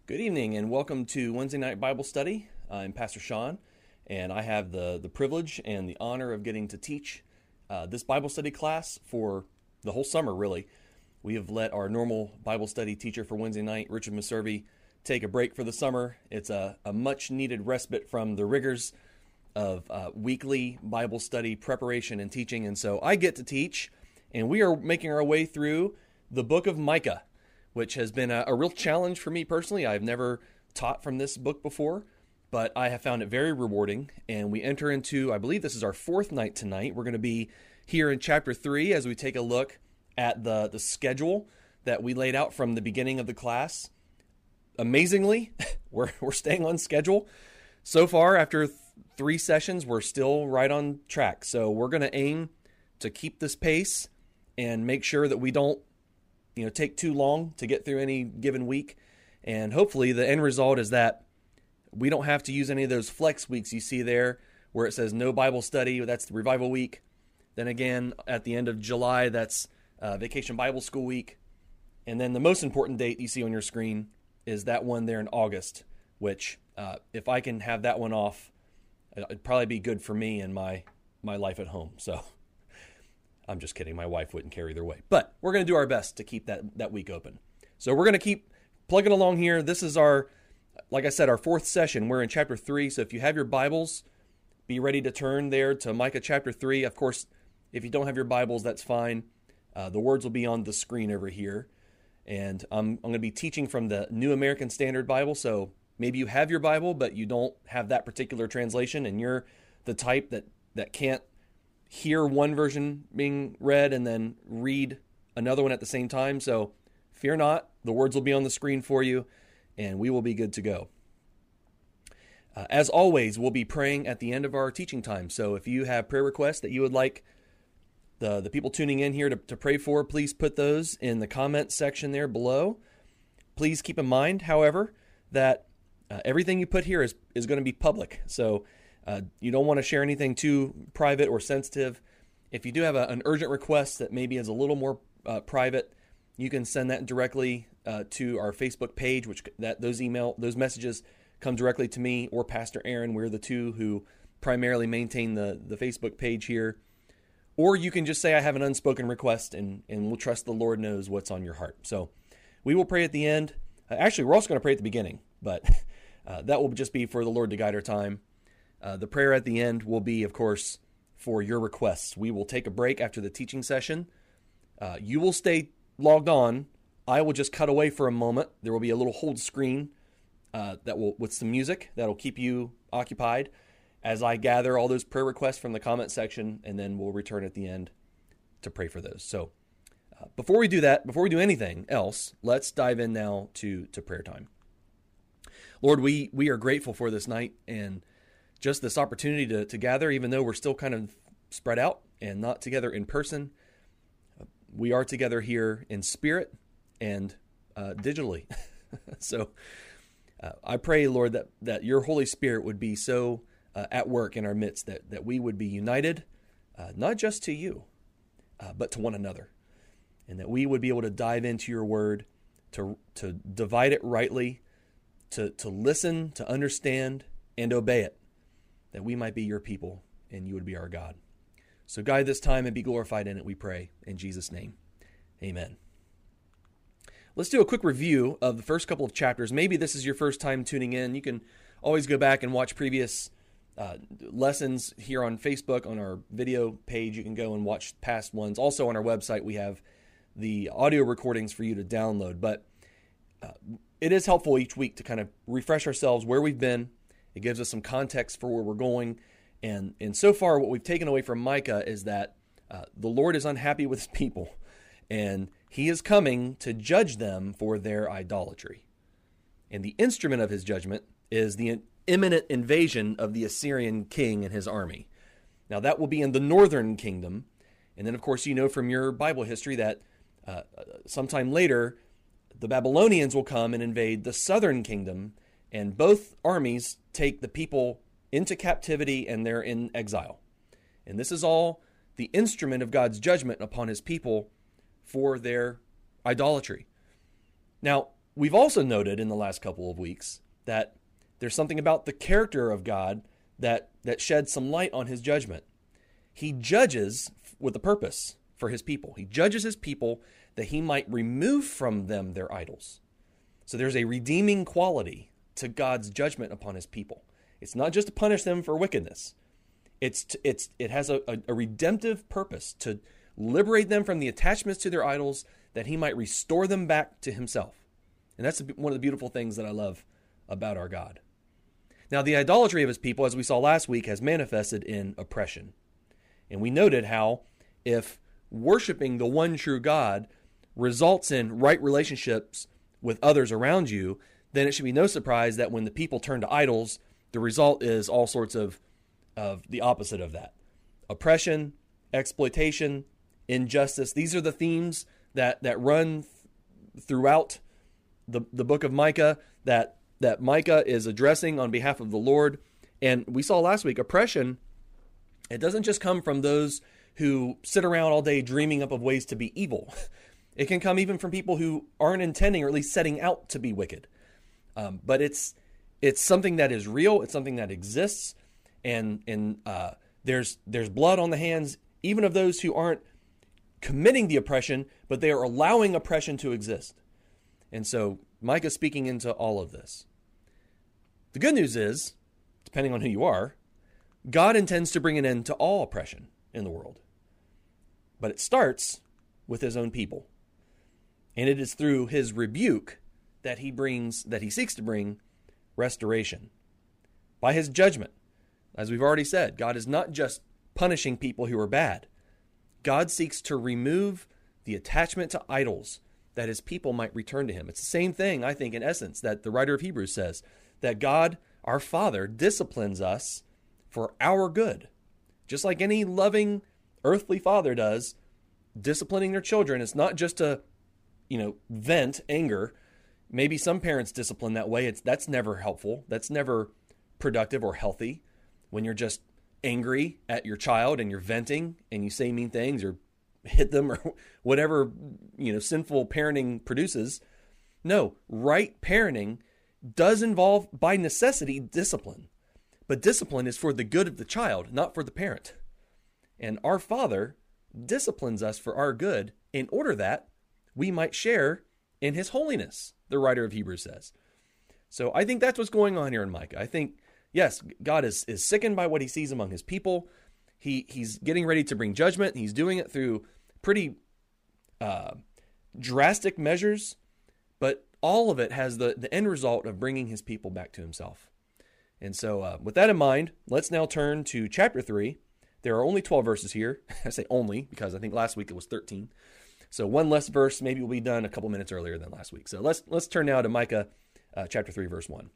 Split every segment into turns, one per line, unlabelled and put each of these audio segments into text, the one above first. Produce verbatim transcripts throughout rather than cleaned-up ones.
Good evening and welcome to Wednesday Night Bible Study. I'm Pastor Sean, and I have the, the privilege and the honor of getting to teach uh, this Bible study class for the whole summer, really. We have let our normal Bible study teacher for Wednesday night, Richard Meservey, take a break for the summer. It's a, a much-needed respite from the rigors of uh, weekly Bible study preparation and teaching, and so I get to teach, and we are making our way through the book of Micah, which has been a, a real challenge for me personally. I've never taught from this book before, but I have found it very rewarding. And we enter into, I believe this is our fourth night tonight. We're going to be here in chapter three as we take a look at the, the schedule that we laid out from the beginning of the class. Amazingly, we're, we're staying on schedule. So far, after th- three sessions, we're still right on track. So we're going to aim to keep this pace and make sure that we don't you know, take too long to get through any given week. And hopefully the end result is that we don't have to use any of those flex weeks you see there where it says no Bible study. That's the revival week. Then again, at the end of July, that's uh, Vacation Bible School week. And then the most important date you see on your screen is that one there in August, which uh, if I can have that one off, it'd probably be good for me and my, my life at home. So I'm just kidding. My wife wouldn't care either way. But we're going to do our best to keep that, that week open. So we're going to keep plugging along here. This is our, like I said, our fourth session. We're in chapter three. So if you have your Bibles, be ready to turn there to Micah chapter three. Of course, if you don't have your Bibles, that's fine. Uh, the words will be on the screen over here. And I'm, I'm going to be teaching from the New American Standard Bible. So maybe you have your Bible, but you don't have that particular translation, and you're the type that, that can't hear one version being read and then read another one at the same time. So fear not, the words will be on the screen for you, and we will be good to go. Uh, as always, we'll be praying at the end of our teaching time. So if you have prayer requests that you would like the, the people tuning in here to, to pray for, please put those in the comments section there below. Please keep in mind, however, that uh, everything you put here is, is going to be public. So Uh, you don't want to share anything too private or sensitive. If you do have a, an urgent request that maybe is a little more uh, private, you can send that directly uh, to our Facebook page, which that those email those messages come directly to me or Pastor Aaron. We're the two who primarily maintain the, the Facebook page here. Or you can just say I have an unspoken request, and, and we'll trust the Lord knows what's on your heart. So we will pray at the end. Uh, actually, we're also going to pray at the beginning, but uh, that will just be for the Lord to guide our time. Uh, the prayer at the end will be, of course, for your requests. We will take a break after the teaching session. Uh, you will stay logged on. I will just cut away for a moment. There will be a little hold screen uh, that will with some music that will keep you occupied as I gather all those prayer requests from the comment section, and then we'll return at the end to pray for those. So uh, before we do that, before we do anything else, let's dive in now to, to prayer time. Lord, we, we are grateful for this night and just this opportunity to, to gather, even though we're still kind of spread out and not together in person. We are together here in spirit and uh, digitally. so uh, I pray, Lord, that, that your Holy Spirit would be so uh, at work in our midst, that, that we would be united, uh, not just to you, uh, but to one another. And that we would be able to dive into your word, to, to divide it rightly, to, to listen, to understand, and obey it, that we might be your people and you would be our God. So guide this time and be glorified in it, we pray. In Jesus' name, amen. Let's do a quick review of the first couple of chapters. Maybe this is your first time tuning in. You can always go back and watch previous uh, lessons here on Facebook, on our video page. You can go and watch past ones. Also on our website, we have the audio recordings for you to download. But uh, it is helpful each week to kind of refresh ourselves where we've been. It gives us some context for where we're going. And, and so far, what we've taken away from Micah is that uh, the Lord is unhappy with his people, and he is coming to judge them for their idolatry. And the instrument of his judgment is the imminent invasion of the Assyrian king and his army. Now, that will be in the northern kingdom. And then, of course, you know from your Bible history that uh, sometime later, the Babylonians will come and invade the southern kingdom, and both armies take the people into captivity and they're in exile. And this is all the instrument of God's judgment upon his people for their idolatry. Now, we've also noted in the last couple of weeks that there's something about the character of God that, that sheds some light on his judgment. He judges with a purpose for his people. He judges his people that he might remove from them their idols. So there's a redeeming quality to God's judgment upon his people. It's not just to punish them for wickedness. It's to, it's it has a, a, a redemptive purpose to liberate them from the attachments to their idols that he might restore them back to himself. And that's one of the beautiful things that I love about our God. Now, the idolatry of his people, as we saw last week, has manifested in oppression. And we noted how if worshiping the one true God results in right relationships with others around you, then it should be no surprise that when the people turn to idols, the result is all sorts of, of the opposite of that. Oppression, exploitation, injustice. These are the themes that, that run th- throughout the, the book of Micah that, that Micah is addressing on behalf of the Lord. And we saw last week, oppression, it doesn't just come from those who sit around all day dreaming up of ways to be evil. It can come even from people who aren't intending or at least setting out to be wicked. Um, but it's it's something that is real. It's something that exists, and and uh, there's there's blood on the hands even of those who aren't committing the oppression, but they are allowing oppression to exist. And so Micah's speaking into all of this. The good news is, depending on who you are, God intends to bring an end to all oppression in the world. But it starts with his own people. And it is through his rebuke that he brings, that he seeks to bring restoration. By his judgment, as we've already said, God is not just punishing people who are bad. God seeks to remove the attachment to idols that his people might return to him. It's the same thing, I think, in essence, that the writer of Hebrews says, that God, our Father, disciplines us for our good. Just like any loving earthly father does, disciplining their children is not just to, you know, vent anger. Maybe some parents discipline that way. It's that's never helpful. That's never productive or healthy. When you're just angry at your child and you're venting and you say mean things or hit them or whatever, you know, sinful parenting produces. No, right parenting does involve, by necessity, discipline. But discipline is for the good of the child, not for the parent. And our Father disciplines us for our good in order that we might share in his holiness, the writer of Hebrews says. So I think that's what's going on here in Micah. I think, yes, God is, is sickened by what he sees among his people. He He's getting ready to bring judgment. He's doing it through pretty uh, drastic measures, but all of it has the, the end result of bringing his people back to himself. And so uh, with that in mind, let's now turn to chapter three. There are only twelve verses here. I say only because I think last week it was thirteen. So one less verse, maybe we'll be done a couple minutes earlier than last week. So let's let's turn now to Micah uh, chapter three, verse one.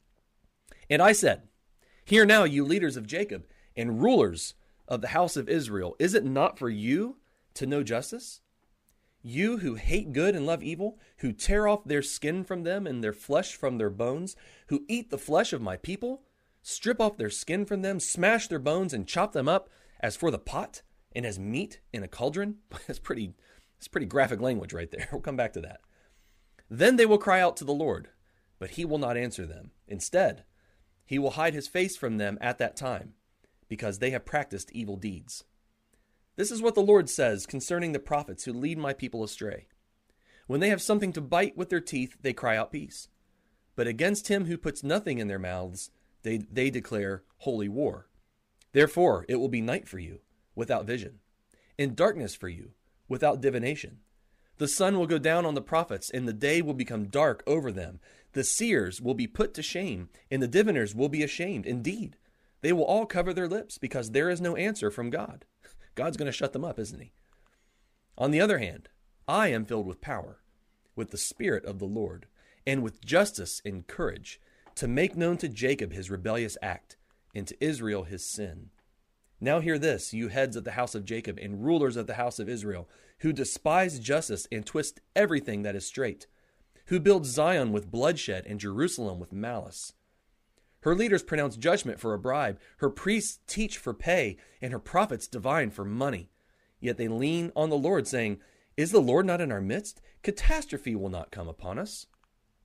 And I said, hear now, you leaders of Jacob and rulers of the house of Israel, is it not for you to know justice? You who hate good and love evil, who tear off their skin from them and their flesh from their bones, who eat the flesh of my people, strip off their skin from them, smash their bones and chop them up as for the pot and as meat in a cauldron. That's pretty, that's pretty graphic language right there. We'll come back to that. Then they will cry out to the Lord, but he will not answer them. Instead, he will hide his face from them at that time, because they have practiced evil deeds. This is what the Lord says concerning the prophets who lead my people astray. When they have something to bite with their teeth, they cry out peace. But against him who puts nothing in their mouths, they, they declare holy war. Therefore, it will be night for you, without vision, and darkness for you, without divination. The sun will go down on the prophets, and the day will become dark over them. The seers will be put to shame, and the diviners will be ashamed. Indeed, they will all cover their lips, because there is no answer from God. God's going to shut them up, isn't he? On the other hand, I am filled with power, with the Spirit of the Lord, and with justice and courage, to make known to Jacob his rebellious act, and to Israel his sin. Now hear this, you heads of the house of Jacob and rulers of the house of Israel, who despise justice and twist everything that is straight, who build Zion with bloodshed and Jerusalem with malice. Her leaders pronounce judgment for a bribe, her priests teach for pay, and her prophets divine for money. Yet they lean on the Lord, saying, is the Lord not in our midst? Catastrophe will not come upon us.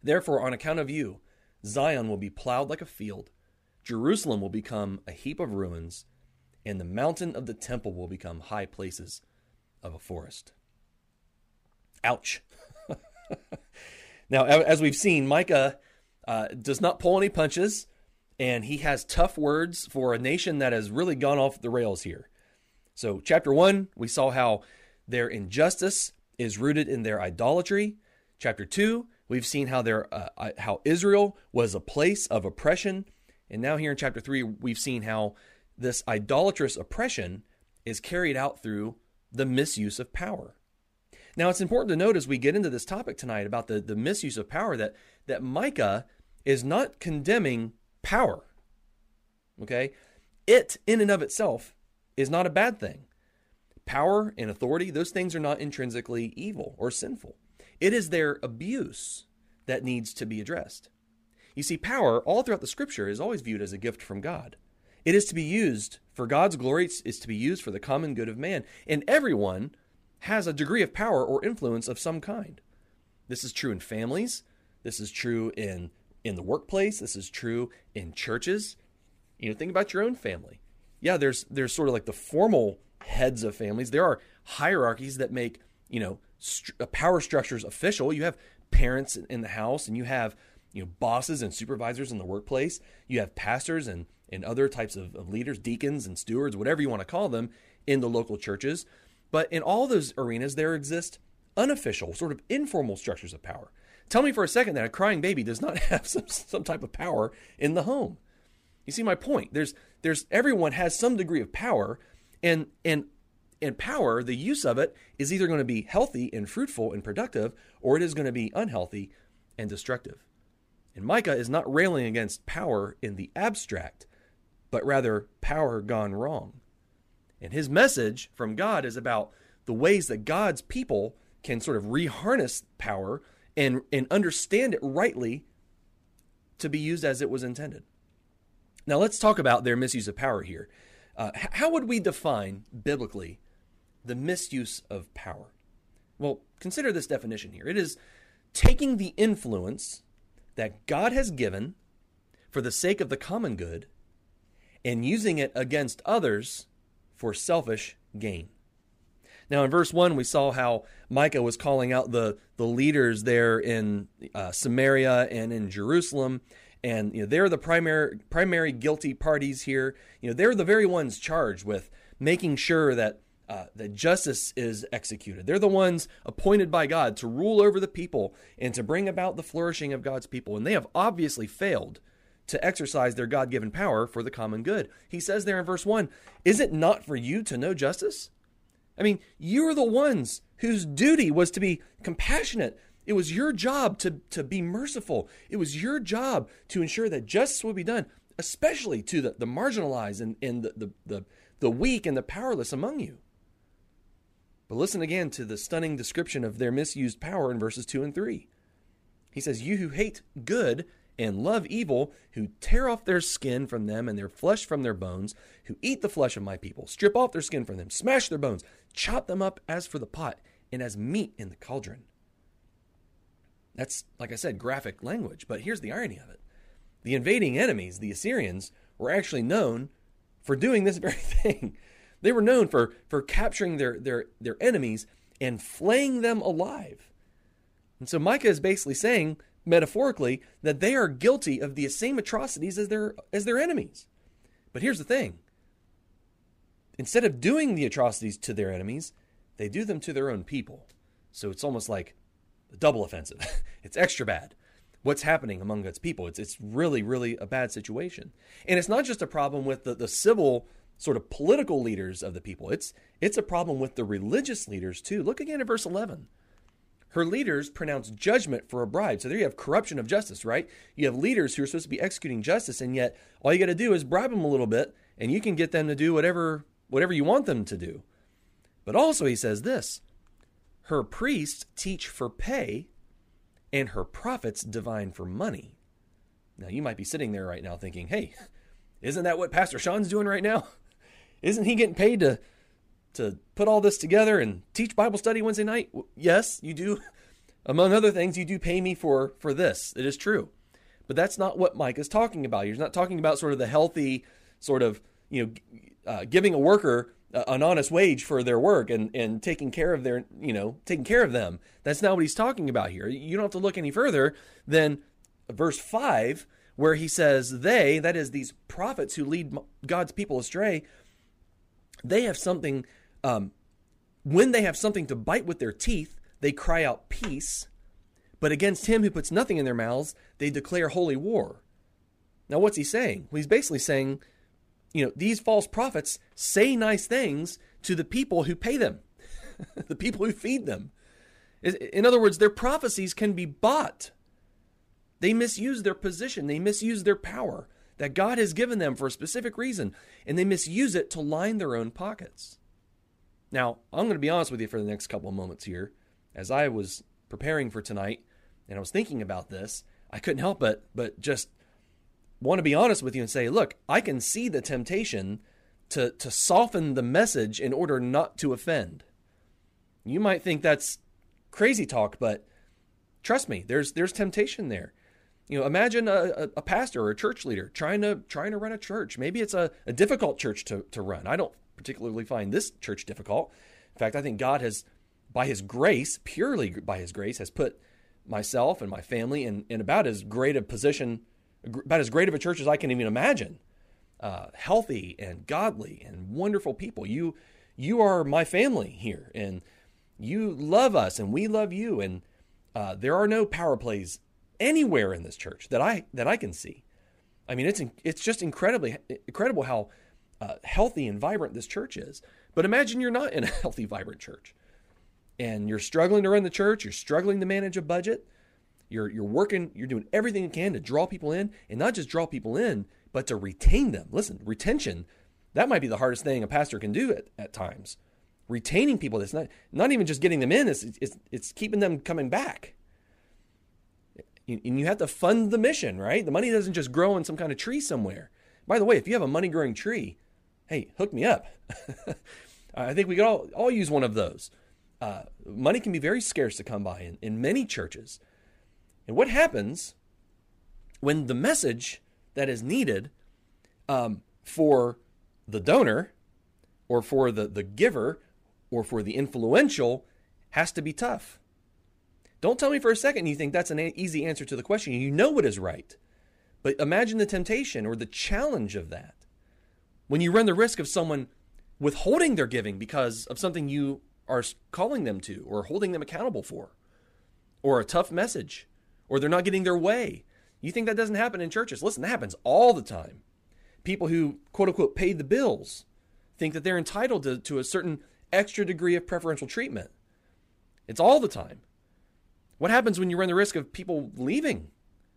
Therefore, on account of you, Zion will be plowed like a field, Jerusalem will become a heap of ruins, and the mountain of the temple will become high places of a forest. Ouch. Now, as we've seen, Micah uh, does not pull any punches, and he has tough words for a nation that has really gone off the rails here. So chapter one, we saw how their injustice is rooted in their idolatry. Chapter two, we've seen how their uh, how Israel was a place of oppression. And now here in chapter three, we've seen how this idolatrous oppression is carried out through the misuse of power. Now, it's important to note as we get into this topic tonight about the, the misuse of power that, that Micah is not condemning power. Okay? It, in and of itself, is not a bad thing. Power and authority, those things are not intrinsically evil or sinful. It is their abuse that needs to be addressed. You see, power, all throughout the Scripture, is always viewed as a gift from God. It is to be used for God's glory. It's to be used for the common good of man. And everyone has a degree of power or influence of some kind. This is true in families. This is true in, in the workplace. This is true in churches. You know, think about your own family. Yeah, there's there's sort of like the formal heads of families. There are hierarchies that make, you know, st- power structures official. You have parents in the house, and you have, you know, bosses and supervisors in the workplace. You have pastors and, and other types of, of leaders, deacons and stewards, whatever you want to call them, in the local churches. But in all those arenas, there exist unofficial, sort of informal structures of power. Tell me for a second that a crying baby does not have some, some type of power in the home. You see my point? There's there's everyone has some degree of power, and and and power, the use of it is either going to be healthy and fruitful and productive, or it is going to be unhealthy and destructive. And Micah is not railing against power in the abstract, but rather power gone wrong. And his message from God is about the ways that God's people can sort of reharness power and, and understand it rightly to be used as it was intended. Now let's talk about their misuse of power here. Uh, how would we define biblically the misuse of power? Well, consider this definition here. It is taking the influence that God has given for the sake of the common good and using it against others for selfish gain. Now, in verse one, we saw how Micah was calling out the, the leaders there in uh, Samaria and in Jerusalem. And you know, they're the primary primary guilty parties here. You know, they're the very ones charged with making sure that uh, that justice is executed. They're the ones appointed by God to rule over the people and to bring about the flourishing of God's people. And they have obviously failed to exercise their God-given power for the common good. He says there in verse one, "Is it not for you to know justice?" I mean, you're the ones whose duty was to be compassionate. It was your job to, to be merciful. It was your job to ensure that justice would be done, especially to the, the marginalized and, and the, the, the, the weak and the powerless among you. But listen again to the stunning description of their misused power in verses two and three. He says, "You who hate good and love evil, who tear off their skin from them and their flesh from their bones, who eat the flesh of my people, strip off their skin from them, smash their bones, chop them up as for the pot and as meat in the cauldron." That's, like I said, graphic language. But here's the irony of it. The invading enemies, the Assyrians, were actually known for doing this very thing. They were known for, for capturing their, their, their enemies and flaying them alive. And so Micah is basically saying, metaphorically, that they are guilty of the same atrocities as their, as their enemies. But here's the thing. Instead of doing the atrocities to their enemies, they do them to their own people. So it's almost like a double offensive. It's extra bad. What's happening among God's people? It's it's really, really a bad situation. And it's not just a problem with the, the civil sort of political leaders of the people. It's it's a problem with the religious leaders too. Look again at verse eleven. Her leaders pronounce judgment for a bribe. So there you have corruption of justice, right? You have leaders who are supposed to be executing justice, and yet all you got to do is bribe them a little bit, and you can get them to do whatever whatever you want them to do. But also he says this, her priests teach for pay, and her prophets divine for money. Now you might be sitting there right now thinking, hey, isn't that what Pastor Sean's doing right now? Isn't he getting paid to to put all this together and teach Bible study Wednesday night? Yes, you do. among other things, you do pay me for, for this. It is true. But that's not what Micah is talking about. He's not talking about sort of the healthy sort of, you know, uh, giving a worker an honest wage for their work and, and taking care of their, you know, taking care of them. That's not what he's talking about here. You don't have to look any further than verse five, where he says, they, that is these prophets who lead God's people astray, they have something, um, when they have something to bite with their teeth, they cry out peace, but against him who puts nothing in their mouths, they declare holy war. Now, what's he saying? Well, he's basically saying, you know, these false prophets say nice things to the people who pay them, the people who feed them. In other words, their prophecies can be bought. They misuse their position. They misuse their power that God has given them for a specific reason, and they misuse it to line their own pockets. Now, I'm going to be honest with you for the next couple of moments here. As I was preparing for tonight and I was thinking about this, I couldn't help but, but just want to be honest with you and say, look, I can see the temptation to, to soften the message in order not to offend. You might think that's crazy talk, but trust me, there's there's temptation there. You know, imagine a, a pastor or a church leader trying to trying to run a church. Maybe it's a, a difficult church to, to run. I don't particularly find this church difficult. In fact, I think God has, by his grace, purely by his grace, has put myself and my family in, in about as great a position, about as great of a church as I can even imagine. Uh, healthy and godly and wonderful people. You you are my family here, and you love us, and we love you, and uh, there are no power plays anywhere in this church that I that I can see. I mean, it's it's just incredibly incredible how uh, healthy and vibrant this church is. But imagine you're not in a healthy, vibrant church, and you're struggling to run the church. You're struggling to manage a budget. You're you're working. You're doing everything you can to draw people in, and not just draw people in, but to retain them. Listen, retention, that might be the hardest thing a pastor can do at, at times. Retaining people, that's not not even just getting them in, it's, it's, it's keeping them coming back. And you have to fund the mission, right? The money doesn't just grow in some kind of tree somewhere. By the way, if you have a money-growing tree, hey, hook me up. I think we could all, all use one of those. Uh, money can be very scarce to come by in, in many churches. And what happens when the message that is needed um, for the donor or for the, the giver or for the influential has to be tough? Don't tell me for a second you think that's an easy answer to the question. You know what is right. But imagine the temptation or the challenge of that when you run the risk of someone withholding their giving because of something you are calling them to or holding them accountable for, or a tough message, or they're not getting their way. You think that doesn't happen in churches? Listen, that happens all the time. People who, quote unquote, paid the bills think that they're entitled to, to a certain extra degree of preferential treatment. It's all the time. What happens when you run the risk of people leaving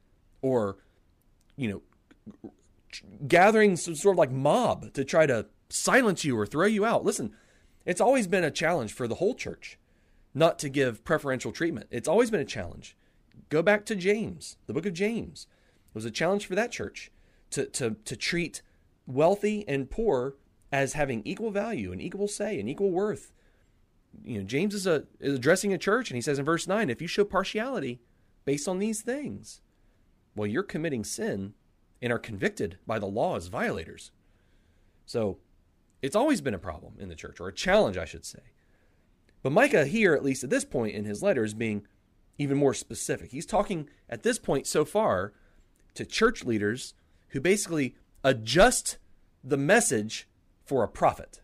or, you know, gathering some sort of like mob to try to silence you or throw you out? Listen, it's always been a challenge for the whole church not to give preferential treatment. It's always been a challenge. Go back to James, the book of James. It was a challenge for that church to, to, to treat wealthy and poor as having equal value and equal say and equal worth. You know, James is, a, is addressing a church, and he says in verse nine, if you show partiality based on these things, well, you're committing sin and are convicted by the law as violators. So it's always been a problem in the church, or a challenge, I should say. But Micah here, at least at this point in his letter, is being even more specific. He's talking at this point so far to church leaders who basically adjust the message for a profit.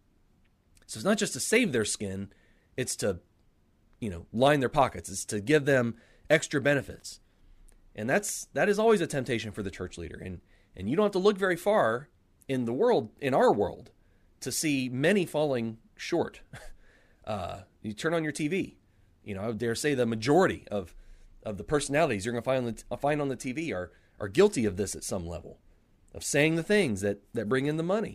So it's not just to save their skin, it's to, you know, line their pockets. It's to give them extra benefits. And that's that is always a temptation for the church leader. And and you don't have to look very far in the world, in our world, to see many falling short. Uh, you turn on your T V. You know, I would dare say the majority of, of the personalities you're going to find on the, find on the T V are, are guilty of this at some level, of saying the things that, that bring in the money.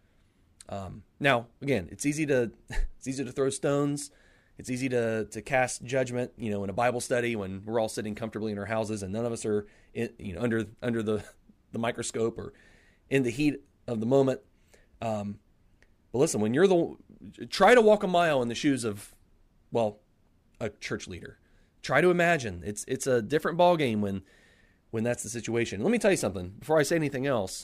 Um, now, again, it's easy to it's easy to throw stones. It's easy to to cast judgment, you know, in a Bible study when we're all sitting comfortably in our houses and none of us are, in, you know, under under the, the microscope or in the heat of the moment. Um, but listen, when you're the try to walk a mile in the shoes of, well, a church leader. Try to imagine. It's it's a different ballgame when when that's the situation. Let me tell you something before I say anything else.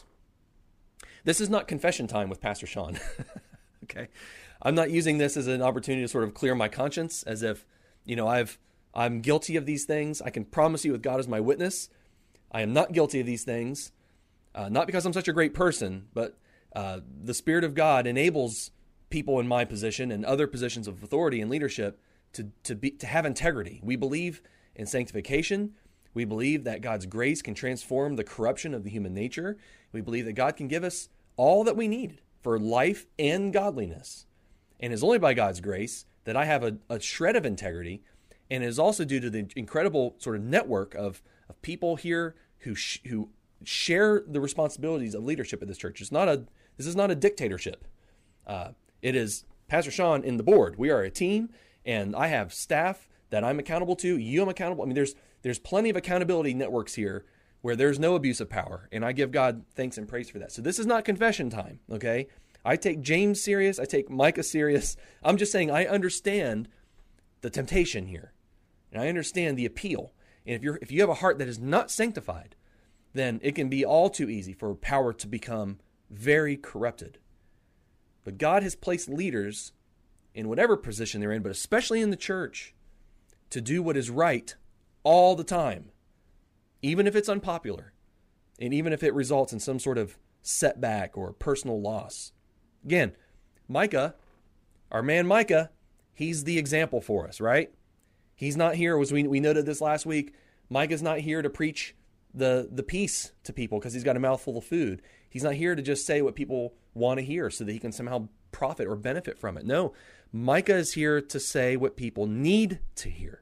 This is not confession time with Pastor Sean. Okay, I'm not using this as an opportunity to sort of clear my conscience, as if, you know, I've I'm guilty of these things. I can promise you, with God as my witness, I am not guilty of these things. Uh, not because I'm such a great person, but uh, the Spirit of God enables people in my position and other positions of authority and leadership to to be to have integrity. We believe in sanctification. We believe that God's grace can transform the corruption of the human nature. We believe that God can give us all that we need for life and godliness. And it's only by God's grace that I have a, a shred of integrity, and it is also due to the incredible sort of network of, of people here who sh- who share the responsibilities of leadership at this church. It's not a this is not a dictatorship. Uh, it is Pastor Sean in the board. We are a team, and I have staff that I'm accountable to. You I'm accountable. I mean, there's there's plenty of accountability networks here where there's no abuse of power, and I give God thanks and praise for that. So this is not confession time, okay? I take James serious. I take Micah serious. I'm just saying I understand the temptation here, and I understand the appeal. And if you're if you have a heart that is not sanctified, then it can be all too easy for power to become very corrupted. But God has placed leaders in whatever position they're in, but especially in the church, to do what is right all the time, even if it's unpopular, and even if it results in some sort of setback or personal loss. Again, Micah, our man Micah, he's the example for us, right? He's not here, as we, we noted this last week, Micah's not here to preach the, the peace to people because he's got a mouthful of food. He's not here to just say what people want to hear so that he can somehow profit or benefit from it. No, Micah is here to say what people need to hear.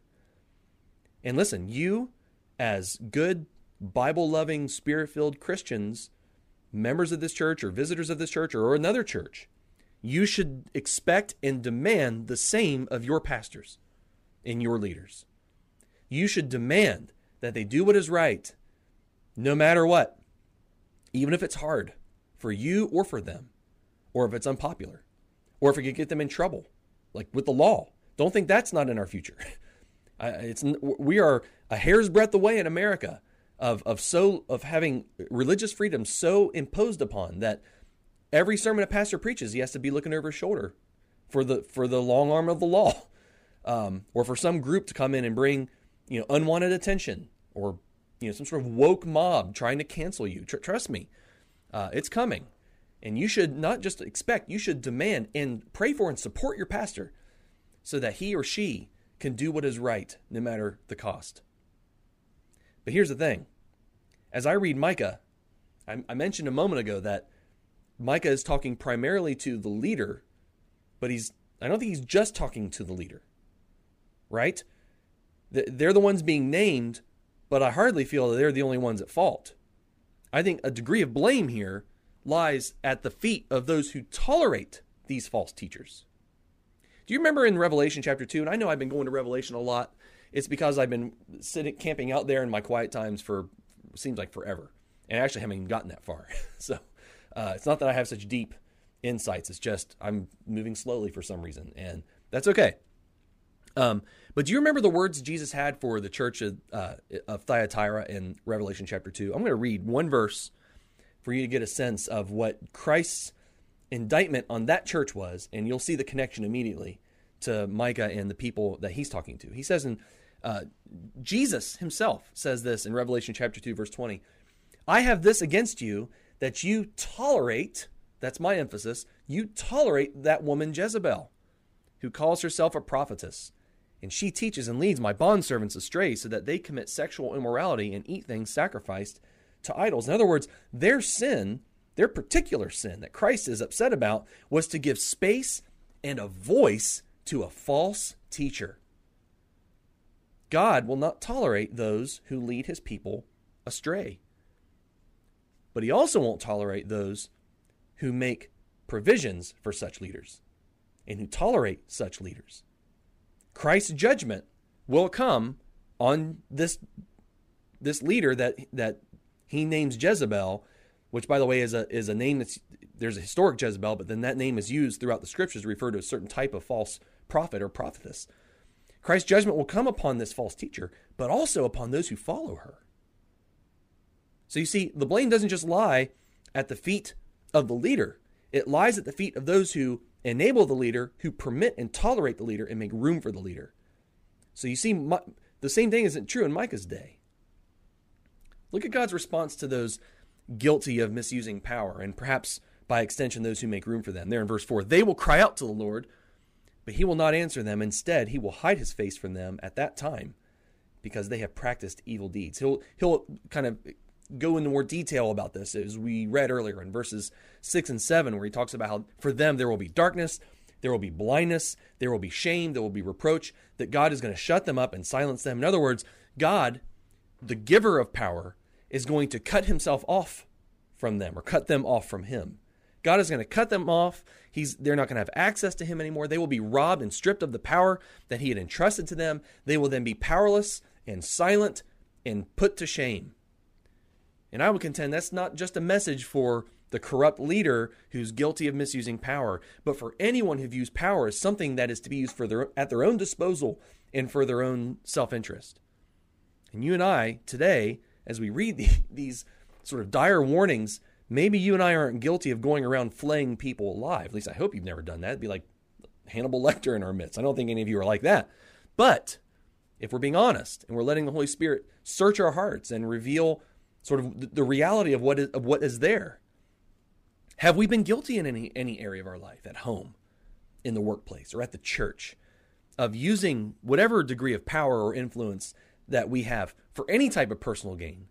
And listen, you as good, Bible-loving, Spirit-filled Christians, members of this church or visitors of this church or another church, you should expect and demand the same of your pastors and your leaders. You should demand that they do what is right, no matter what, even if it's hard for you or for them, or if it's unpopular, or if it could get them in trouble, like with the law. Don't think that's not in our future. Uh, it's we are a hair's breadth away in America of of so of having religious freedom so imposed upon that every sermon a pastor preaches, he has to be looking over his shoulder for the for the long arm of the law, um, or for some group to come in and bring you know unwanted attention, or you know some sort of woke mob trying to cancel you. Tr- trust me, uh, it's coming, and you should not just expect, you should demand and pray for and support your pastor so that he or she can do what is right, no matter the cost. But here's the thing. As I read Micah, I, I mentioned a moment ago that Micah is talking primarily to the leader, but he's I don't think he's just talking to the leader, right? They're the ones being named, but I hardly feel that they're the only ones at fault. I think a degree of blame here lies at the feet of those who tolerate these false teachers. Do you remember in Revelation chapter two? And I know I've been going to Revelation a lot. It's because I've been sitting, camping out there in my quiet times for, seems like forever. And I actually haven't even gotten that far. So uh, it's not that I have such deep insights. It's just I'm moving slowly for some reason. And that's okay. Um, but do you remember the words Jesus had for the church of, uh, of Thyatira in Revelation chapter two? I'm going to read one verse for you to get a sense of what Christ's indictment on that church was, and you'll see the connection immediately to Micah and the people that he's talking to. He says, in uh, Jesus himself says this in Revelation chapter two, verse twenty, I have this against you, that you tolerate, that's my emphasis, you tolerate that woman Jezebel, who calls herself a prophetess, and she teaches and leads my bondservants astray so that they commit sexual immorality and eat things sacrificed to idols. In other words, their sin, their particular sin that Christ is upset about, was to give space and a voice to a false teacher. God will not tolerate those who lead his people astray. But he also won't tolerate those who make provisions for such leaders and who tolerate such leaders. Christ's judgment will come on this, this leader that, that he names Jezebel, which, by the way, is a is a name that's, there's a historic Jezebel, but then that name is used throughout the scriptures to refer to a certain type of false prophet or prophetess. Christ's judgment will come upon this false teacher, but also upon those who follow her. So you see, the blame doesn't just lie at the feet of the leader. It lies at the feet of those who enable the leader, who permit and tolerate the leader and make room for the leader. So you see, the same thing isn't true in Micah's day. Look at God's response to those guilty of misusing power, and perhaps by extension those who make room for them. There in verse four, they will cry out to the Lord, but he will not answer them. Instead, he will hide his face from them at that time because they have practiced evil deeds. He'll, he'll kind of go into more detail about this as we read earlier in verses six and seven, where he talks about how for them there will be darkness, there will be blindness, there will be shame, there will be reproach, that God is going to shut them up and silence them. In other words, God, the giver of power, is going to cut himself off from them, or cut them off from him. God is going to cut them off. He's, they're not going to have access to him anymore. They will be robbed and stripped of the power that he had entrusted to them. They will then be powerless and silent and put to shame. And I would contend that's not just a message for the corrupt leader who's guilty of misusing power, but for anyone who views power as something that is to be used for their, at their own disposal and for their own self-interest. And you and I today, as we read the, these sort of dire warnings, maybe you and I aren't guilty of going around flaying people alive. At least I hope you've never done that. It'd be like Hannibal Lecter in our midst. I don't think any of you are like that. But if we're being honest and we're letting the Holy Spirit search our hearts and reveal sort of the reality of what is, of what is there, have we been guilty in any, any area of our life, at home, in the workplace, or at the church, of using whatever degree of power or influence that we have for any type of personal gain,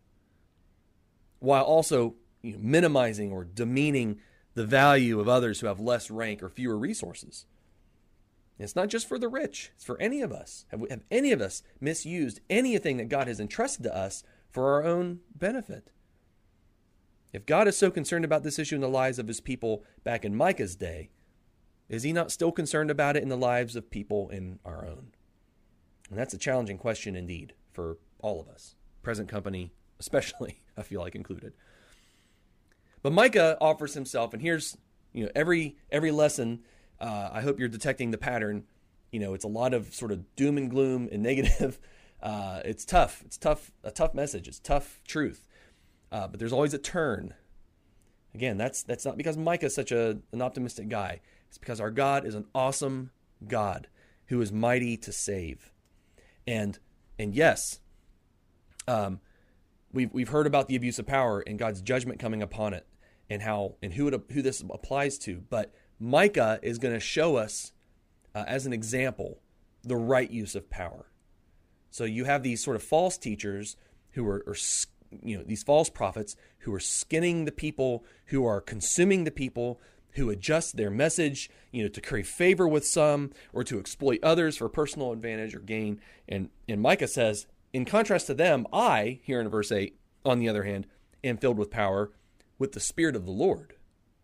while also, you know, minimizing or demeaning the value of others who have less rank or fewer resources? And it's not just for the rich. It's for any of us. Have, we, have any of us misused anything that God has entrusted to us for our own benefit? If God is so concerned about this issue in the lives of his people back in Micah's day, is he not still concerned about it in the lives of people in our own? And that's a challenging question indeed for all of us, present company especially, I feel like included. But Micah offers himself, and here's, you know, every every lesson, uh, I hope you're detecting the pattern. You know, it's a lot of sort of doom and gloom and negative. Uh, it's tough. It's tough. A tough message. It's tough truth. Uh, but there's always a turn. Again, that's that's not because Micah's such a an optimistic guy. It's because our God is an awesome God who is mighty to save. And and yes, um, we've we've heard about the abuse of power and God's judgment coming upon it, and how and who it, who this applies to. But Micah is going to show us, uh, as an example, the right use of power. So you have these sort of false teachers who are, are you know, these false prophets who are skinning the people, who are consuming the people, who adjust their message, you know, to curry favor with some or to exploit others for personal advantage or gain. And, and Micah says, in contrast to them, I, here in verse eight, on the other hand, am filled with power, with the Spirit of the Lord,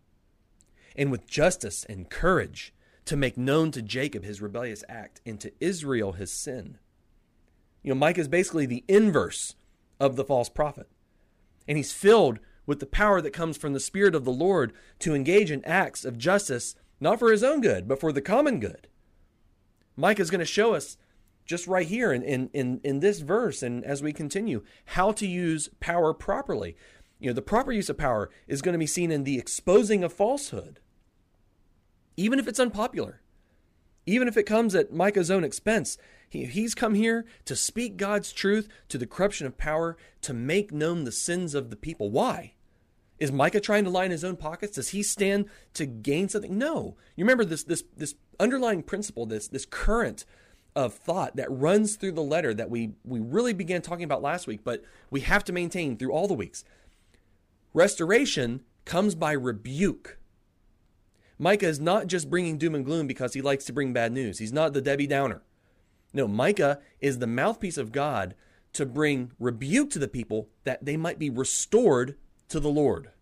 and with justice and courage, to make known to Jacob his rebellious act, and to Israel his sin. You know, Micah is basically the inverse of the false prophet. And he's filled with the power that comes from the Spirit of the Lord to engage in acts of justice, not for his own good, but for the common good. Micah is going to show us just right here in, in, in, in this verse, and as we continue, how to use power properly. You know, the proper use of power is going to be seen in the exposing of falsehood, even if it's unpopular, even if it comes at Micah's own expense. He, he's come here to speak God's truth to the corruption of power, to make known the sins of the people. Why? Is Micah trying to line his own pockets? Does he stand to gain something? No. You remember this this this underlying principle, this this current of thought that runs through the letter that we we really began talking about last week, but we have to maintain through all the weeks. Restoration comes by rebuke. Micah is not just bringing doom and gloom because he likes to bring bad news. He's not the Debbie Downer. No, Micah is the mouthpiece of God to bring rebuke to the people that they might be restored to the Lord.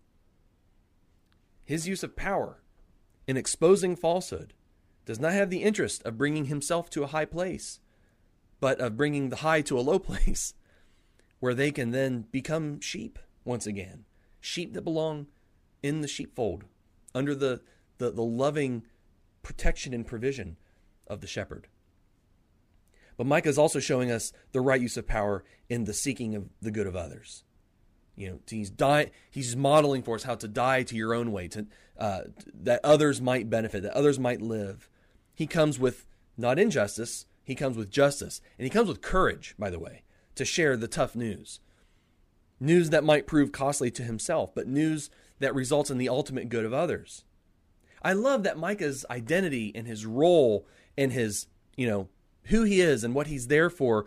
His use of power in exposing falsehood does not have the interest of bringing himself to a high place, but of bringing the high to a low place where they can then become sheep once again. Sheep that belong in the sheepfold under the, the, the loving protection and provision of the shepherd. But Micah is also showing us the right use of power in the seeking of the good of others. You know, he's die, he's modeling for us how to die to your own way, to uh, that others might benefit, that others might live. He comes with not injustice, he comes with justice. And he comes with courage, by the way, to share the tough news. News that might prove costly to himself, but news that results in the ultimate good of others. I love that Micah's identity and his role and his, you know, who he is and what he's there for,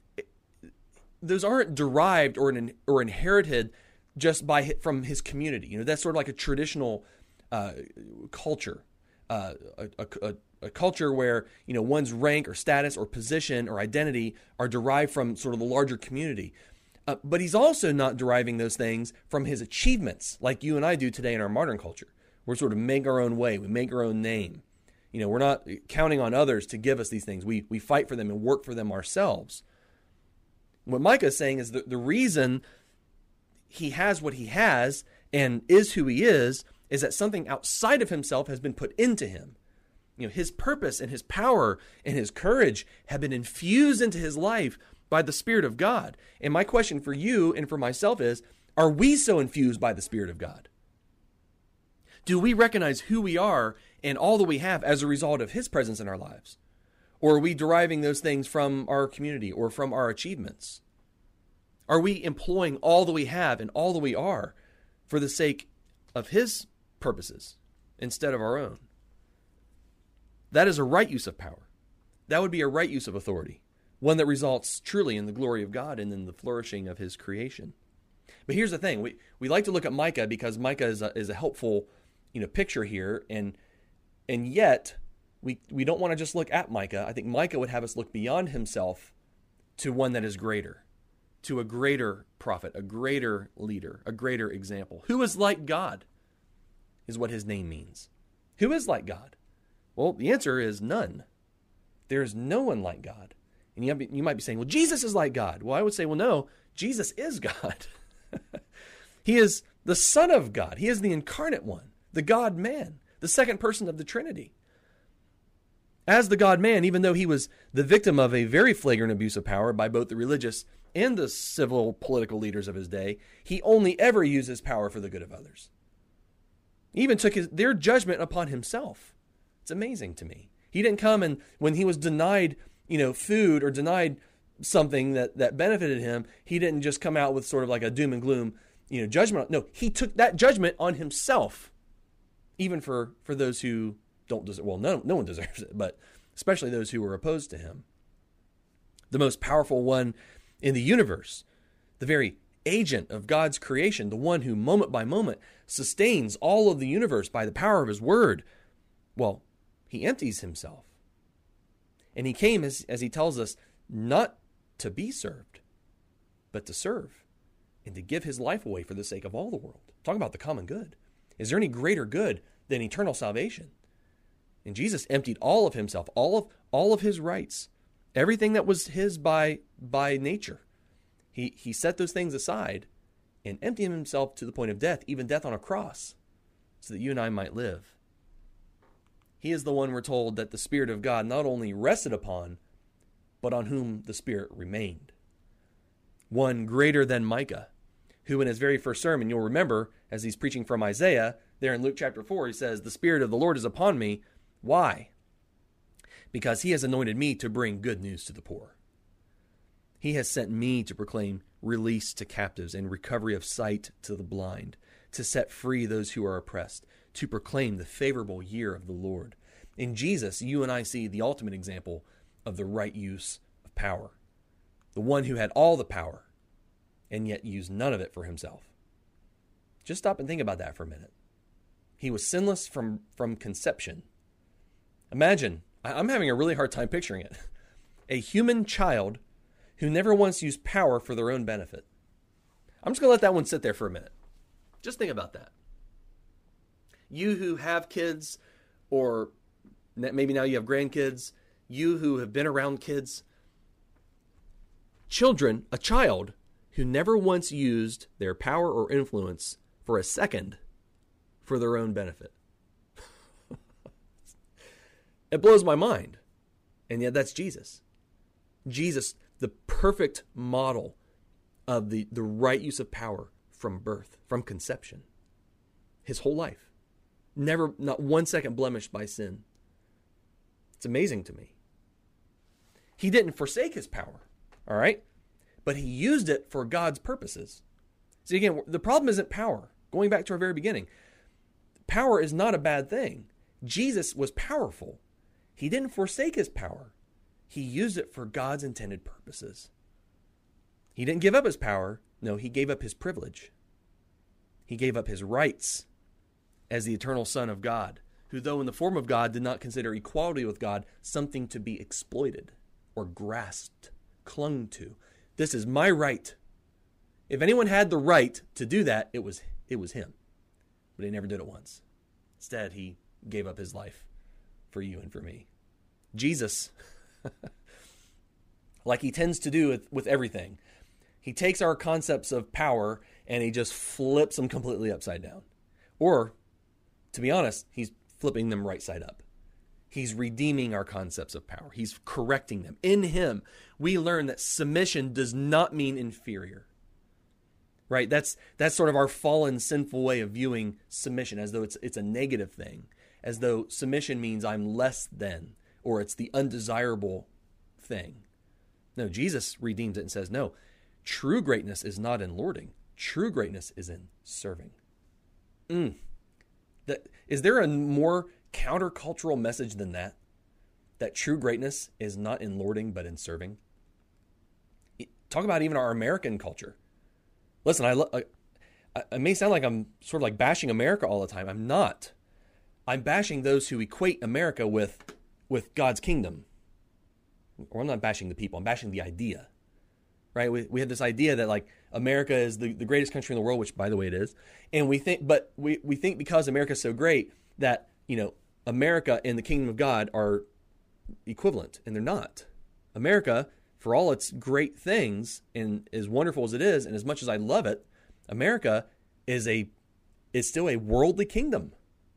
those aren't derived or in, or inherited just by from his community. You know, that's sort of like a traditional uh, culture, uh, a, a, a culture where, you know, one's rank or status or position or identity are derived from sort of the larger community. Uh, but he's also not deriving those things from his achievements like you and I do today in our modern culture. We're sort of make our own way. We make our own name. You know, we're not counting on others to give us these things. We we fight for them and work for them ourselves. What Micah is saying is that the reason he has what he has and is who he is is that something outside of himself has been put into him. You know, his purpose and his power and his courage have been infused into his life by the Spirit of God. And my question for you and for myself is, are we so infused by the Spirit of God? Do we recognize who we are and all that we have as a result of his presence in our lives? Or are we deriving those things from our community or from our achievements? Are we employing all that we have and all that we are for the sake of his purposes instead of our own? That is a right use of power. That would be a right use of authority, one that results truly in the glory of God and in the flourishing of his creation. But here's the thing. We we like to look at Micah because Micah is a, is a helpful, you know, picture here, and and yet we we don't want to just look at Micah. I think Micah would have us look beyond himself to one that is greater, to a greater prophet, a greater leader, a greater example. Who is like God is what his name means. Who is like God? Well, the answer is none. There is no one like God. And you might be, you might be saying, well, Jesus is like God. Well, I would say, well, no, Jesus is God. He is the Son of God. He is the incarnate one, the God-man, the second person of the Trinity. As the God-man, even though he was the victim of a very flagrant abuse of power by both the religious and the civil political leaders of his day, he only ever used his power for the good of others. He even took his, their judgment upon himself. It's amazing to me. He didn't come and when he was denied, you know, food or denied something that, that benefited him, he didn't just come out with sort of like a doom and gloom, you know, judgment. No, he took that judgment on himself, even for, for those who don't deserve, well, no, no one deserves it, but especially those who were opposed to him. The most powerful one in the universe, the very agent of God's creation, the one who moment by moment sustains all of the universe by the power of his word. Well, he empties himself. And he came, as, as he tells us, not to be served, but to serve and to give his life away for the sake of all the world. Talk about the common good. Is there any greater good than eternal salvation? And Jesus emptied all of himself, all of all of his rights, everything that was his by by nature. He he set those things aside and emptied himself to the point of death, even death on a cross, so that you and I might live. He is the one we're told that the Spirit of God not only rested upon, but on whom the Spirit remained. One greater than Micah, who in his very first sermon, you'll remember, as he's preaching from Isaiah, there in Luke chapter four, he says, "The Spirit of the Lord is upon me." Why? Because he has anointed me to bring good news to the poor. He has sent me to proclaim release to captives and recovery of sight to the blind, to set free those who are oppressed, to proclaim the favorable year of the Lord. In Jesus, you and I see the ultimate example of the right use of power. The one who had all the power and yet used none of it for himself. Just stop and think about that for a minute. He was sinless from, from conception. Imagine, I'm having a really hard time picturing it. A human child who never once used power for their own benefit. I'm just going to let that one sit there for a minute. Just think about that. You who have kids, or maybe now you have grandkids, you who have been around kids, children, a child who never once used their power or influence for a second for their own benefit. It blows my mind. And yet that's Jesus. Jesus, the perfect model of the, the right use of power from birth, from conception. His whole life. Never, not one second blemished by sin. It's amazing to me. He didn't forsake his power, all right? But he used it for God's purposes. See, again, the problem isn't power. Going back to our very beginning, power is not a bad thing. Jesus was powerful. He didn't forsake his power. He used it for God's intended purposes. He didn't give up his power. No, he gave up his privilege. He gave up his rights as the eternal Son of God, who, though in the form of God, did not consider equality with God something to be exploited or grasped, clung to. This is my right. If anyone had the right to do that, it was it was him. But he never did it once. Instead, he gave up his life for you and for me. Jesus, like he tends to do with, with everything, he takes our concepts of power and he just flips them completely upside down. Or, to be honest, he's flipping them right side up. He's redeeming our concepts of power. He's correcting them. In him, we learn that submission does not mean inferior. Right? That's that's sort of our fallen, sinful way of viewing submission, as though it's it's a negative thing, as though submission means I'm less than, or it's the undesirable thing. No, Jesus redeems it and says, no, true greatness is not in lording. True greatness is in serving. Mm. That, is there a more countercultural message than that? That true greatness is not in lording, but in serving? Talk about even our American culture. Listen, I, lo- I, I may sound like I'm sort of like bashing America all the time. I'm not. I'm bashing those who equate America with, with God's kingdom. Or I'm not bashing the people. I'm bashing the idea. Right? We we have this idea that like America is the, the greatest country in the world, which by the way it is. And we think, but we, we think because America is so great that, you know, America and the kingdom of God are equivalent, and they're not. America, for all its great things and as wonderful as it is, and as much as I love it, America is a is still a worldly kingdom.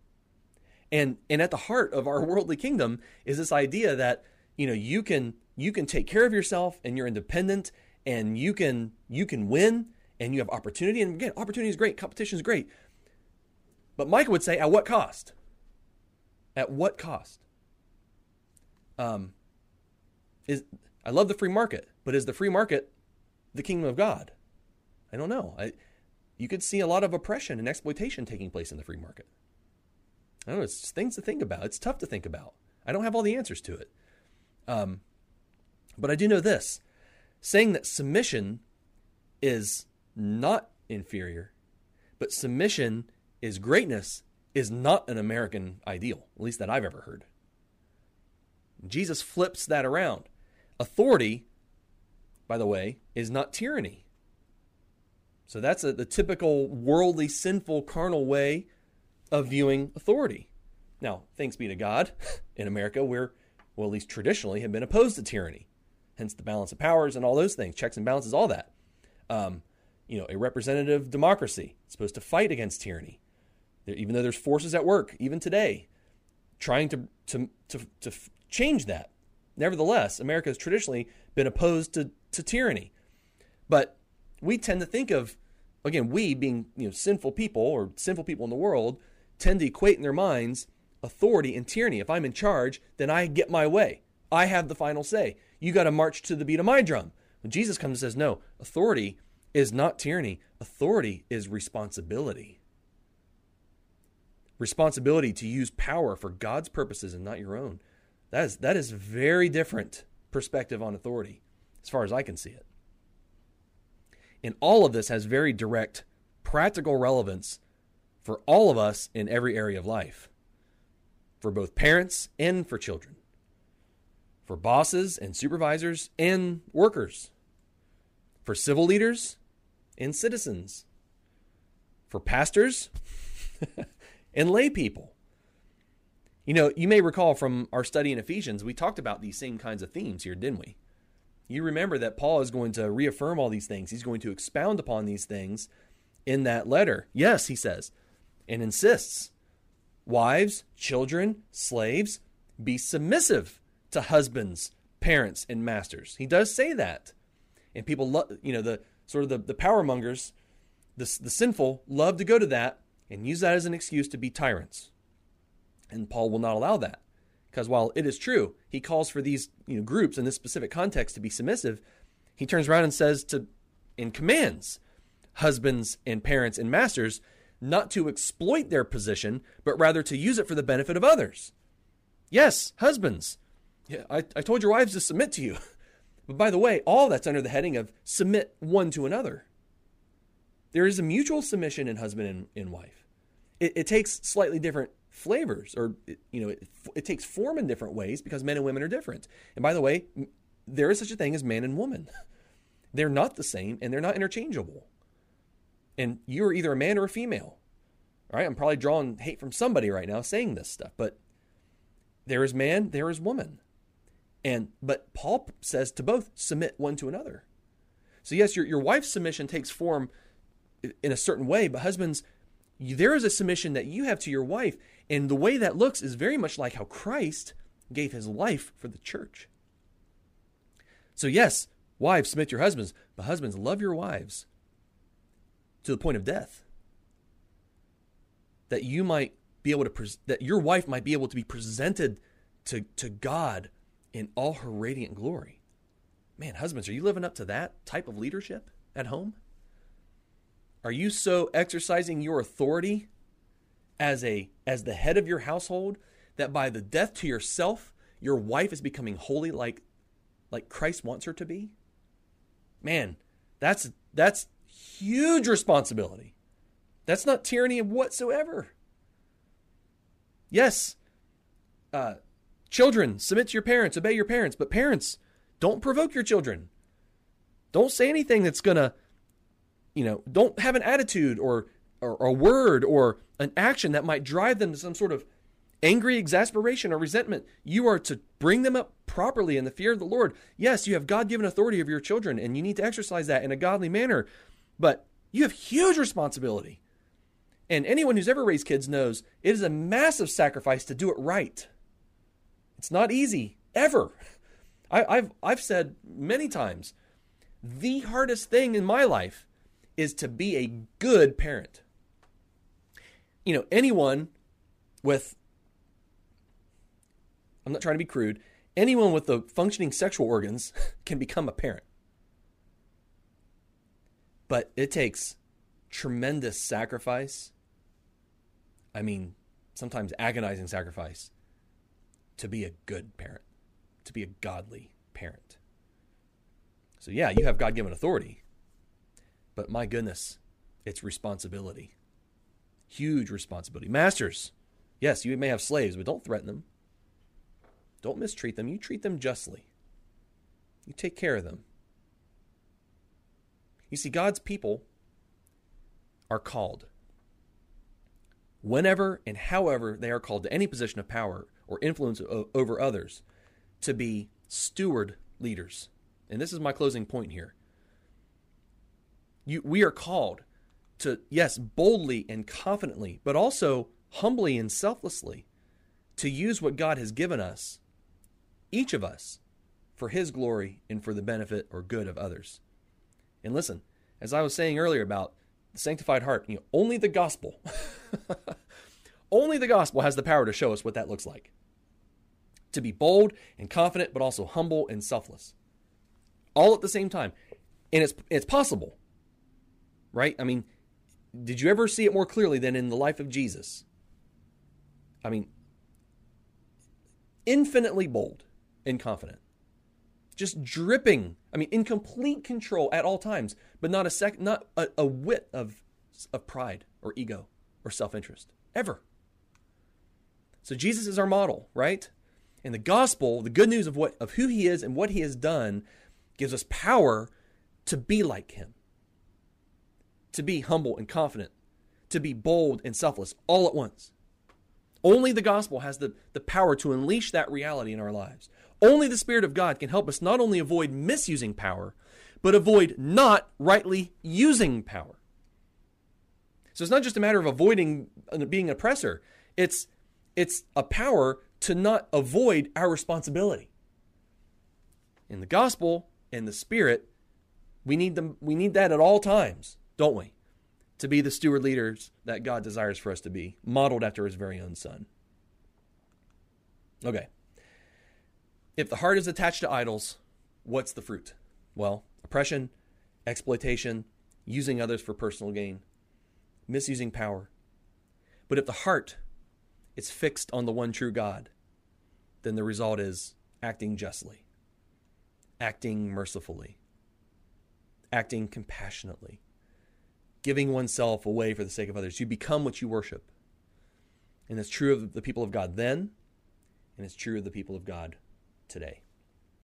And and at the heart of our worldly kingdom is this idea that, you know, you can you can take care of yourself and you're independent and you can you can win and you have opportunity. And again, opportunity is great, competition is great. But Micah would say, at what cost? At what cost? Um, is I love the free market, but is the free market the kingdom of God? I don't know. I, you could see a lot of oppression and exploitation taking place in the free market. I don't know. It's things to think about. It's tough to think about. I don't have all the answers to it. Um, but I do know this. Saying that submission is not inferior, but submission is greatness is not an American ideal, at least that I've ever heard. Jesus flips that around. Authority, by the way, is not tyranny. So that's a, the typical worldly, sinful, carnal way of viewing authority. Now, thanks be to God, in America, we're, well, at least traditionally, have been opposed to tyranny. Hence the balance of powers and all those things, checks and balances, all that. Um, you know, a representative democracy is supposed to fight against tyranny. There, even though there's forces at work, even today, trying to to to, to change that. Nevertheless, America has traditionally been opposed to, to tyranny. But we tend to think of, again, we being, you know, sinful people or sinful people in the world tend to equate in their minds authority and tyranny. If I'm in charge, then I get my way. I have the final say. You got to march to the beat of my drum. When Jesus comes and says, no, authority is not tyranny. Authority is responsibility. Responsibility to use power for God's purposes and not your own. That is, that is very different perspective on authority, as far as I can see it. And all of this has very direct, practical relevance for all of us in every area of life, for both parents and for children, for bosses and supervisors and workers, for civil leaders and citizens, for pastors and lay people. You know, you may recall from our study in Ephesians, we talked about these same kinds of themes here, didn't we? You remember that Paul is going to reaffirm all these things. He's going to expound upon these things in that letter. Yes, he says, and insists, wives, children, slaves, be submissive to husbands parents, and masters. He does say that. And people love, you know, the sort of the, the power mongers, the, the sinful, love to go to that and use that as an excuse to be tyrants. And Paul will not allow that. Because while it is true, he calls for these, you know, groups in this specific context to be submissive, he turns around and says to, and commands husbands and parents and masters not to exploit their position, but rather to use it for the benefit of others. Yes, husbands, yeah, I, I told your wives to submit to you. But by the way, all that's under the heading of submit one to another. There is a mutual submission in husband and, and wife. It, it takes slightly different flavors, or, you know, it, it takes form in different ways because men and women are different. And by the way, there is such a thing as man and woman. They're not the same and they're not interchangeable. And you're either a man or a female. All right, I'm probably drawing hate from somebody right now saying this stuff, but there is man, there is woman. And but Paul says to both submit one to another. So yes, your, your wife's submission takes form in a certain way, but husbands, there is a submission that you have to your wife, and the way that looks is very much like how Christ gave his life for the church. So yes, wives, submit to your husbands, but husbands, love your wives to the point of death, that you might be able to, pres- that your wife might be able to be presented to, to God in all her radiant glory. Man, husbands, are you living up to that type of leadership at home? Are you so exercising your authority as a as the head of your household that by the death to yourself, your wife is becoming holy like, like Christ wants her to be? Man, that's that's huge responsibility. That's not tyranny whatsoever. Yes, uh, children, submit to your parents, obey your parents, but parents, don't provoke your children. Don't say anything that's going to, you know, don't have an attitude or, or, or a word or an action that might drive them to some sort of angry exasperation or resentment. You are to bring them up properly in the fear of the Lord. Yes, you have God-given authority over your children, and you need to exercise that in a godly manner, but you have huge responsibility. And anyone who's ever raised kids knows it is a massive sacrifice to do it right. It's not easy, ever. I, I've I've said many times, the hardest thing in my life is to be a good parent. You know, anyone with, I'm not trying to be crude, anyone with the functioning sexual organs can become a parent. But it takes tremendous sacrifice. I mean, sometimes agonizing sacrifice to be a good parent, to be a godly parent. So yeah, you have God-given authority, but my goodness, it's responsibility. Huge responsibility. Masters, yes, you may have slaves, but don't threaten them. Don't mistreat them. You treat them justly. You take care of them. You see, God's people are called. Whenever and however they are called to any position of power or influence o- over others, to be steward leaders. And this is my closing point here. You, we are called to, yes, boldly and confidently, but also humbly and selflessly, to use what God has given us, each of us, for his glory and for the benefit or good of others. And listen, as I was saying earlier about the sanctified heart, you know, only the gospel, only the gospel has the power to show us what that looks like. To be bold and confident, but also humble and selfless. All at the same time. And it's it's possible, right? I mean, did you ever see it more clearly than in the life of Jesus? I mean, infinitely bold and confident. Just dripping, I mean, in complete control at all times, but not a sec, not a, a whit of, of pride or ego or self-interest, ever. So Jesus is our model, right? And the gospel, the good news of what of who he is and what he has done, gives us power to be like him, to be humble and confident, to be bold and selfless all at once. Only the gospel has the, the power to unleash that reality in our lives. Only the Spirit of God can help us not only avoid misusing power, but avoid not rightly using power. So it's not just a matter of avoiding being an oppressor. It's, it's a power to not avoid our responsibility. In the gospel and the Spirit, we need them, we need that at all times, don't we? To be the steward leaders that God desires for us to be, modeled after his very own Son. Okay. If the heart is attached to idols, what's the fruit? Well, oppression, exploitation, using others for personal gain, misusing power. But if the heart is fixed on the one true God, then the result is acting justly, acting mercifully, acting compassionately, giving oneself away for the sake of others. You become what you worship. And it's true of the people of God then, and it's true of the people of God today.